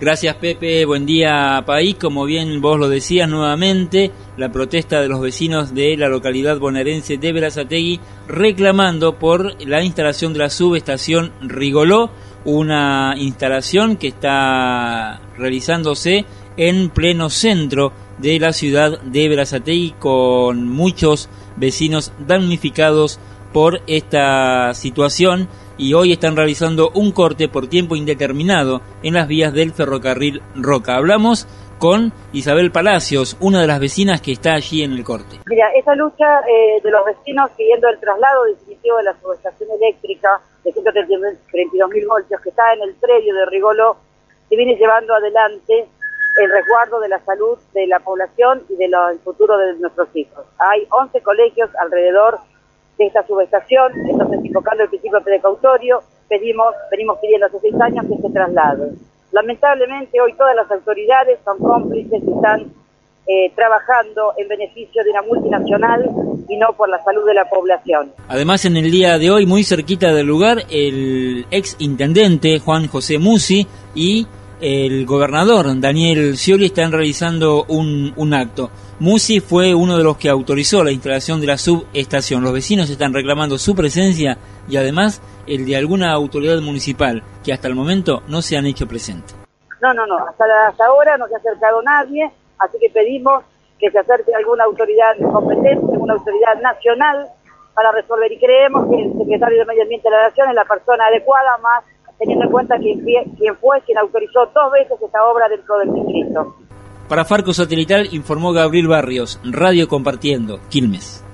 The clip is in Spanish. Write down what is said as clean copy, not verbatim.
Gracias, Pepe. Buen día, país. Como bien vos lo decías nuevamente, la protesta de los vecinos de la localidad bonaerense de Berazategui reclamando por la instalación de la subestación Rigoló, una instalación que está realizándose en pleno centro de la ciudad de Berazategui, con muchos vecinos damnificados por esta situación, y hoy están realizando un corte por tiempo indeterminado en las vías del ferrocarril Roca. Hablamos con Isabel Palacios, una de las vecinas que está allí en el corte. Mira, esa lucha de los vecinos pidiendo el traslado definitivo de la subestación eléctrica de 132.000 voltios que está en el predio de Rigoló, se viene llevando adelante el resguardo de la salud de la población y del futuro de nuestros hijos. Hay 11 colegios alrededor de esta subestación, entonces invocando el principio precautorio, venimos pidiendo hace 6 años que se traslade. Lamentablemente hoy todas las autoridades son cómplices y están trabajando en beneficio de una multinacional y no por la salud de la población. Además, en el día de hoy, muy cerquita del lugar, el ex intendente Juan José Musi y el gobernador Daniel Scioli están realizando un acto. Musi fue uno de los que autorizó la instalación de la subestación. Los vecinos están reclamando su presencia y además el de alguna autoridad municipal que hasta el momento no se han hecho presente. No, hasta ahora no se ha acercado nadie, así que pedimos que se acerque alguna autoridad competente, alguna autoridad nacional para resolver, y creemos que el secretario de Medio Ambiente de la Nación es la persona adecuada, más teniendo en cuenta quien autorizó 2 veces esta obra dentro del distrito. Para Farco Satelital informó Gabriel Barrios, Radio Compartiendo, Quilmes.